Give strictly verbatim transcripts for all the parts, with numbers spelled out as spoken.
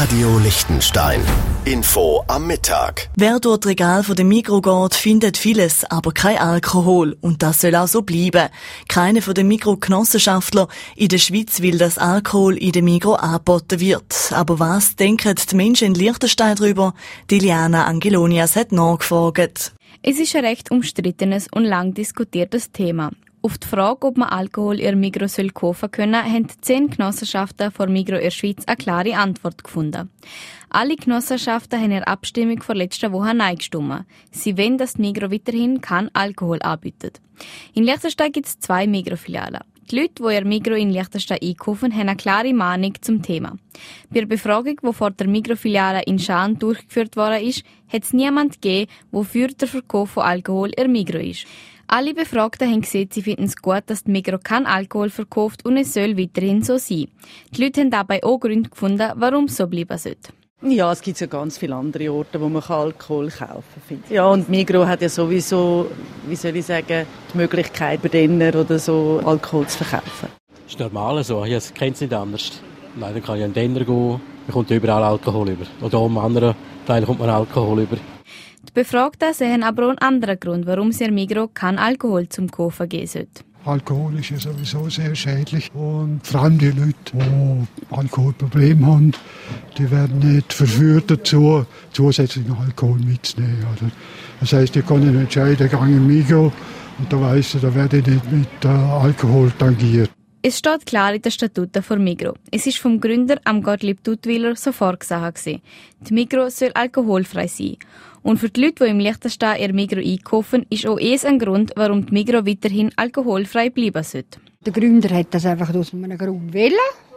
Radio Liechtenstein. Info am Mittag. Wer durch das Regal von der Migros geht, findet vieles, aber kein Alkohol. Und das soll auch so bleiben. Keiner von den Migros-Genossenschaftler in der Schweiz will, dass Alkohol in der Migros angeboten wird. Aber was denken die Menschen in Liechtenstein darüber? Die Liana Angelonias hat nachgefragt. Es ist ein recht umstrittenes und lang diskutiertes Thema. Auf die Frage, ob man Alkohol in der Migros kaufen können, haben zehn Genossenschaften von Migros in der Schweiz eine klare Antwort gefunden. Alle Genossenschaften haben in der Abstimmung vor letzter Woche Nein gestimmt. Sie wollen, dass die Migros weiterhin keinen Alkohol anbietet. In Liechtenstein gibt es zwei Migros-Filialen. Die Leute, die ihr Migros in Liechtenstein einkaufen, haben eine klare Meinung zum Thema. Bei der Befragung, die vor der Migros-Filiale in Schaan durchgeführt worden ist, hat es niemand gegeben, der für den Verkauf von Alkohol in der Migros ist. Alle Befragten haben gesehen, sie finden es gut, dass die Migros keinen Alkohol verkauft und es soll weiterhin so sein. Die Leute haben dabei auch Gründe gefunden, warum es so bleiben sollte. Ja, es gibt ja ganz viele andere Orte, wo man Alkohol kaufen kann. Ja, und Migros hat ja sowieso, wie soll ich sagen, die Möglichkeit, bei denen oder so Alkohol zu verkaufen. Das ist normal so, ich kenne es nicht anders. Leider kann ich an den Denner gehen, man kommt überall Alkohol über. Oder auch am anderen Teil kommt man Alkohol über. Die Befragten sehen aber auch einen anderen Grund, warum es in Migros keinen Alkohol zum Kaufen geben sollte. Alkohol ist ja sowieso sehr schädlich und vor allem die Leute, die Alkoholprobleme haben, die werden nicht verführt dazu, zusätzlichen Alkohol mitzunehmen. Oder? Das heisst, ich kann nicht entscheiden, ich gehe in Migros und da weiss ich, da werde ich nicht mit äh, Alkohol tangiert. Es steht klar in den Statuten von Migros. Es ist vom Gründer am Gottlieb Duttwiller so vorgesehen. Die Migros soll alkoholfrei sein. Und für die Leute, die im Liechtenstein ihr Migros einkaufen, ist auch es ein Grund, warum die Migros weiterhin alkoholfrei bleiben sollte. Der Gründer hat das einfach aus einem Grund wollen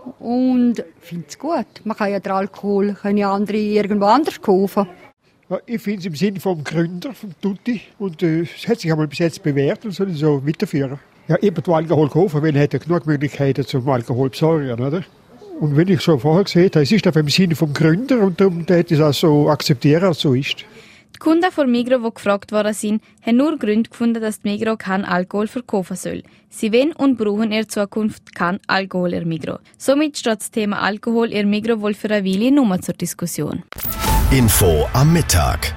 und findet es gut. Man kann ja den Alkohol können ja andere irgendwo anders kaufen. Ja, ich finde es im Sinne vom Gründer, vom Tutti. Und äh, es hat sich einmal bis jetzt bewährt und soll so weiterführen. Ja, jemand, der Alkohol kaufen will, hat ja genug Möglichkeiten zum Alkohol besorgen, oder? Und wenn ich schon vorher gesehen habe, es ist einfach im Sinne vom Gründer und darum hätte ich es auch so akzeptieren, als es so ist. Die Kunden von Migros, die gefragt worden sind, haben nur Gründe gefunden, dass die Migros keinen Alkohol verkaufen soll. Sie wollen und brauchen in der Zukunft keinen Alkohol in Migros. Somit steht das Thema Alkohol in Migros wohl für eine Weile nur zur Diskussion. Info am Mittag.